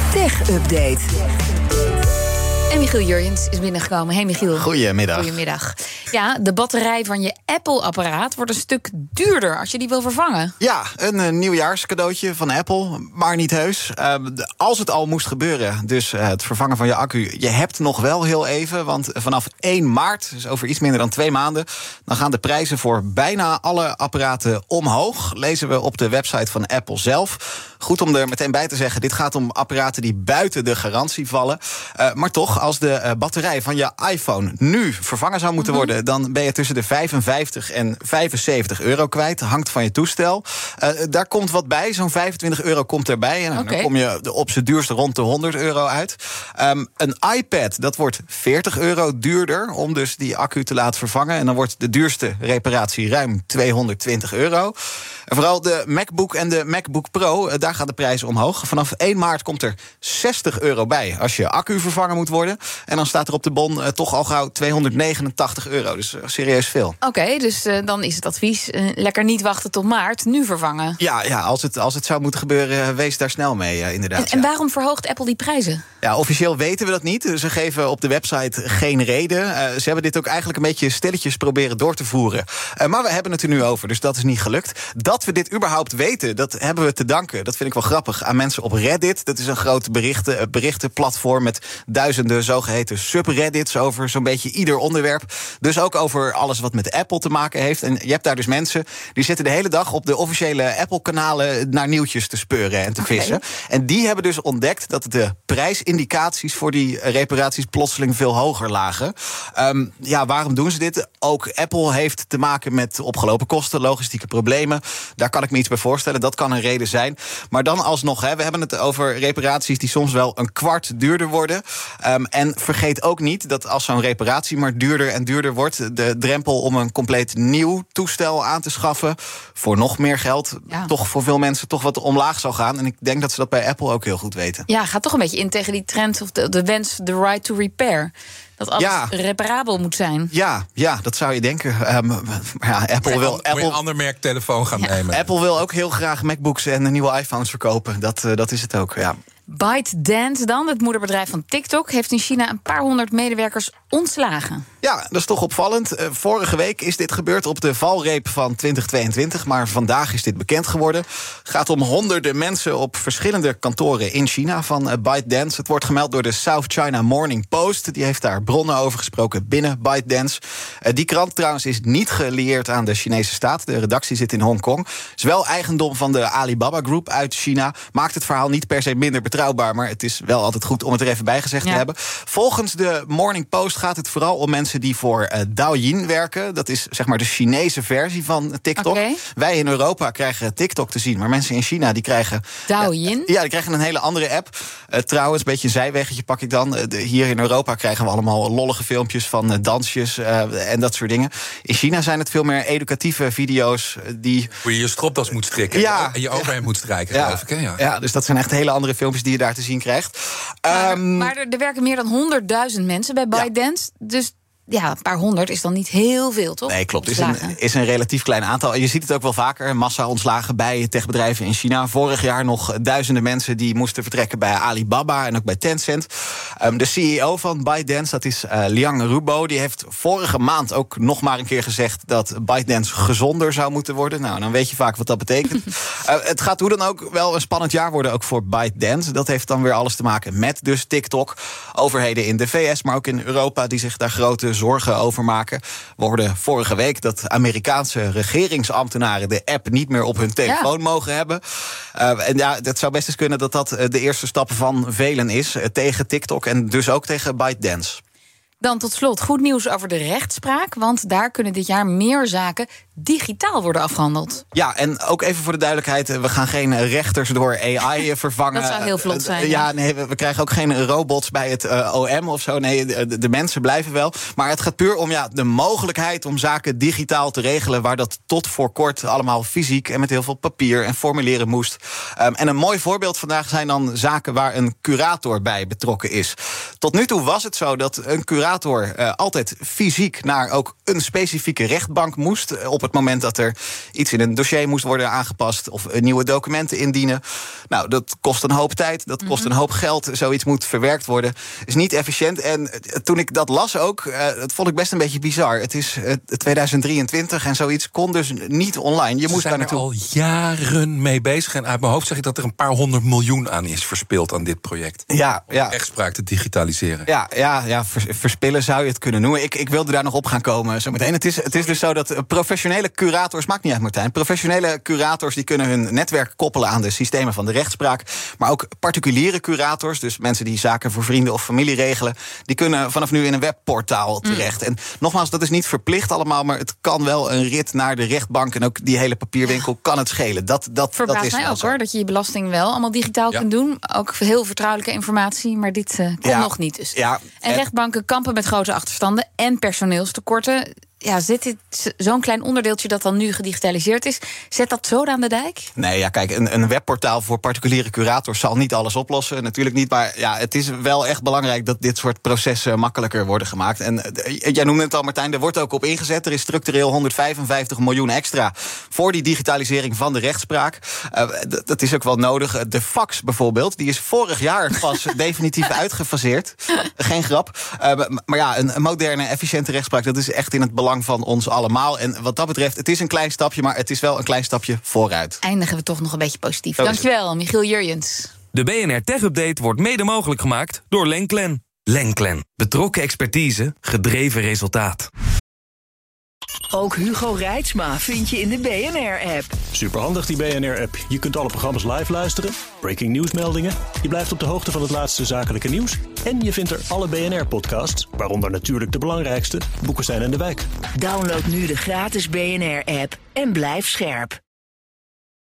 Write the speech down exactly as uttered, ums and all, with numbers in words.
Tech-update. En Michiel Jurjens is binnengekomen. Hey Michiel. Goedemiddag. Goedemiddag. Ja, de batterij van je Apple-apparaat wordt een stuk duurder als je die wil vervangen. Ja, een uh, nieuwjaarscadeautje van Apple, maar niet heus. Uh, als het al moest gebeuren, dus uh, het vervangen van je accu... je hebt nog wel heel even, want vanaf één maart... dus over iets minder dan twee maanden... dan gaan de prijzen voor bijna alle apparaten omhoog. Lezen we op de website van Apple zelf. Goed om er meteen bij te zeggen, dit gaat om apparaten die buiten de garantie vallen. Uh, maar toch, als de uh, batterij van je iPhone nu vervangen zou moeten worden... dan ben je tussen de vijfenvijftig en vijfenzeventig euro kwijt. Hangt van je toestel. Uh, daar komt wat bij, zo'n vijfentwintig euro komt erbij. En okay. Dan kom je op z'n duurste rond de honderd euro uit. Um, een iPad, dat wordt veertig euro duurder... om dus die accu te laten vervangen. En dan wordt de duurste reparatie ruim tweehonderdtwintig euro. En vooral de MacBook en de MacBook Pro, daar gaan de prijzen omhoog. Vanaf één maart komt er zestig euro bij als je accu vervangen moet worden. En dan staat er op de bon uh, toch al gauw tweehonderdnegenentachtig euro. Dus uh, serieus veel. Oké, okay, dus uh, dan is het advies uh, lekker niet wachten tot maart, nu vervangen. Ja, ja als, het, als het zou moeten gebeuren, wees daar snel mee, uh, inderdaad. En, en ja. waarom verhoogt Apple die prijzen? Ja, officieel weten we dat niet. Ze geven op de website geen reden. Uh, ze hebben dit ook eigenlijk een beetje stilletjes proberen door te voeren. Uh, maar we hebben het er nu over, dus dat is niet gelukt. Dat we dit überhaupt weten, dat hebben we te danken. Dat vind ik wel grappig aan mensen op Reddit. Dat is een groot berichten, berichtenplatform met duizenden zogeheten subreddits over zo'n beetje ieder onderwerp. Dus ook over alles wat met Apple te maken heeft. En je hebt daar dus mensen die zitten de hele dag op de officiële Apple-kanalen naar nieuwtjes te speuren en te okay. vissen. En die hebben dus ontdekt dat de prijsindicaties voor die reparaties plotseling veel hoger lagen. Um, ja, waarom doen ze dit? Ook Apple heeft te maken met opgelopen kosten, logistieke problemen. Daar kan ik me iets bij voorstellen. Dat kan een reden zijn. Maar dan alsnog, hè, we hebben het over reparaties die soms wel een kwart duurder worden. Um, en vergeet ook niet dat als zo'n reparatie maar duurder en duurder wordt, de drempel om een compleet nieuw toestel aan te schaffen voor nog meer geld, ja. toch voor veel mensen toch wat omlaag zal gaan. En ik denk dat ze dat bij Apple ook heel goed weten. Ja, gaat toch een beetje in tegen die trend of de, de wens, de right to repair. Dat alles ja. reparabel moet zijn. Ja, ja, dat zou je denken. Um, ja, Apple ja, wil moet Apple, je een ander merk telefoon gaan ja. nemen. Apple wil ook heel graag MacBooks en nieuwe iPhones verkopen. Dat, uh, dat is het ook, ja. ByteDance dan, het moederbedrijf van TikTok, heeft in China een paar honderd medewerkers ontslagen. Ja, dat is toch opvallend. Uh, vorige week is dit gebeurd op de valreep van twintig tweeëntwintig... maar vandaag is dit bekend geworden. Het gaat om honderden mensen op verschillende kantoren in China van uh, ByteDance. Het wordt gemeld door de South China Morning Post. Die heeft daar bronnen over gesproken binnen ByteDance. Uh, die krant trouwens is niet gelieerd aan de Chinese staat. De redactie zit in Hongkong. Is wel eigendom van de Alibaba Group uit China. Maakt het verhaal niet per se minder betrouwbaar, maar het is wel altijd goed om het er even bij gezegd ja. te hebben. Volgens de Morning Post gaat het vooral om mensen die voor uh, Douyin werken. Dat is zeg maar de Chinese versie van TikTok. Okay. Wij in Europa krijgen TikTok te zien, maar mensen in China die krijgen Douyin? Ja, ja, die krijgen een hele andere app. Uh, trouwens, een beetje een zijweggetje pak ik dan. Uh, de, hier in Europa krijgen we allemaal lollige filmpjes van uh, dansjes uh, en dat soort dingen. In China zijn het veel meer educatieve video's uh, die hoe je je stropdas moet strikken ja, en je overheen ja. moet strijken, ja, geloof ik. Hè? Ja. ja, dus dat zijn echt hele andere filmpjes die je daar te zien krijgt. Maar, um, maar er, er werken meer dan honderdduizend mensen bij ByteDance. Ja. Dus ja, een paar honderd is dan niet heel veel, toch? Nee, klopt. Het is een, is een relatief klein aantal. Je ziet het ook wel vaker, massa-ontslagen bij techbedrijven in China. Vorig jaar nog duizenden mensen die moesten vertrekken bij Alibaba en ook bij Tencent. Um, de C E O van ByteDance, dat is uh, Liang Rubo, die heeft vorige maand ook nog maar een keer gezegd dat ByteDance gezonder zou moeten worden. Nou, dan weet je vaak wat dat betekent. uh, het gaat hoe dan ook wel een spannend jaar worden, ook voor ByteDance. Dat heeft dan weer alles te maken met dus TikTok. Overheden in de V S, maar ook in Europa die zich daar grote zorgen over maken. We hoorden vorige week dat Amerikaanse regeringsambtenaren de app niet meer op hun telefoon ja. mogen hebben. Uh, en ja, het zou best eens kunnen dat dat de eerste stap van velen is uh, tegen TikTok en dus ook tegen ByteDance. Dan tot slot goed nieuws over de rechtspraak, want daar kunnen dit jaar meer zaken digitaal worden afgehandeld. Ja, en ook even voor de duidelijkheid, we gaan geen rechters door A I vervangen. Dat zou heel vlot zijn. Uh, ja, nee, we, we krijgen ook geen robots bij het uh, O M of zo. Nee, de, de mensen blijven wel. Maar het gaat puur om ja, de mogelijkheid om zaken digitaal te regelen, waar dat tot voor kort allemaal fysiek en met heel veel papier en formulieren moest. Um, en een mooi voorbeeld vandaag zijn dan zaken waar een curator bij betrokken is. Tot nu toe was het zo dat een curator uh, altijd fysiek naar ook een specifieke rechtbank moest. Uh, op het moment dat er iets in een dossier moest worden aangepast of uh, nieuwe documenten indienen. Nou, dat kost een hoop tijd, dat kost mm-hmm. een hoop geld. Zoiets moet verwerkt worden. Is niet efficiënt. En uh, toen ik dat las ook, uh, dat vond ik best een beetje bizar. Het is uh, tweeduizend drieëntwintig en zoiets kon dus niet online. Je Ze moest zijn daar naartoe. er al jaren mee bezig. En uit mijn hoofd zeg ik dat er een paar honderd miljoen aan is verspild aan dit project. Ja, om ja. rechtspraak te digitaliseren. Ja, ja, ja vers, verspillen zou je het kunnen noemen. Ik, ik wilde daar nog op gaan komen zometeen. Het is, het is dus zo dat professionele curators, maakt niet uit Martijn, professionele curators die kunnen hun netwerk koppelen aan de systemen van de rechtspraak. Maar ook particuliere curators, dus mensen die zaken voor vrienden of familie regelen, die kunnen vanaf nu in een webportaal terecht. Mm. En nogmaals, dat is niet verplicht allemaal, maar het kan wel een rit naar de rechtbank en ook die hele papierwinkel kan het schelen. Dat, dat, Verbaast dat is mij ook zo. hoor, dat je je belasting wel allemaal digitaal Ja. kunt doen. Ook heel vertrouwelijke informatie, maar dit uh, kon Ja. nog niet. Dus. Ja. En rechtbanken kampen met grote achterstanden en personeelstekorten. Ja, zit dit zo'n klein onderdeeltje dat dan nu gedigitaliseerd is, zet dat zo aan de dijk? Nee, ja, kijk, een, een webportaal voor particuliere curators zal niet alles oplossen. Natuurlijk niet, maar ja, het is wel echt belangrijk dat dit soort processen makkelijker worden gemaakt. En uh, jij noemde het al, Martijn, er wordt ook op ingezet. Er is structureel honderdvijfenvijftig miljoen extra voor die digitalisering van de rechtspraak. Uh, d- dat is ook wel nodig. De fax bijvoorbeeld, die is vorig jaar pas definitief uitgefaseerd. Geen grap. Uh, maar ja, een, een moderne, efficiënte rechtspraak, dat is echt in het belang van ons allemaal. En wat dat betreft, het is een klein stapje, maar het is wel een klein stapje vooruit. Eindigen we toch nog een beetje positief. Zo is het. Dankjewel, Michiel Jurjens. De B N R Tech Update wordt mede mogelijk gemaakt door Lenklen. Lenklen. Betrokken expertise, gedreven resultaat. Ook Hugo Reitsma vind je in de B N R-app. Superhandig die B N R-app. Je kunt alle programma's live luisteren, breaking nieuwsmeldingen, je blijft op de hoogte van het laatste zakelijke nieuws en je vindt er alle B N R-podcasts, waaronder natuurlijk de belangrijkste, Boekenstein en de Wijk. Download nu de gratis B N R-app en blijf scherp.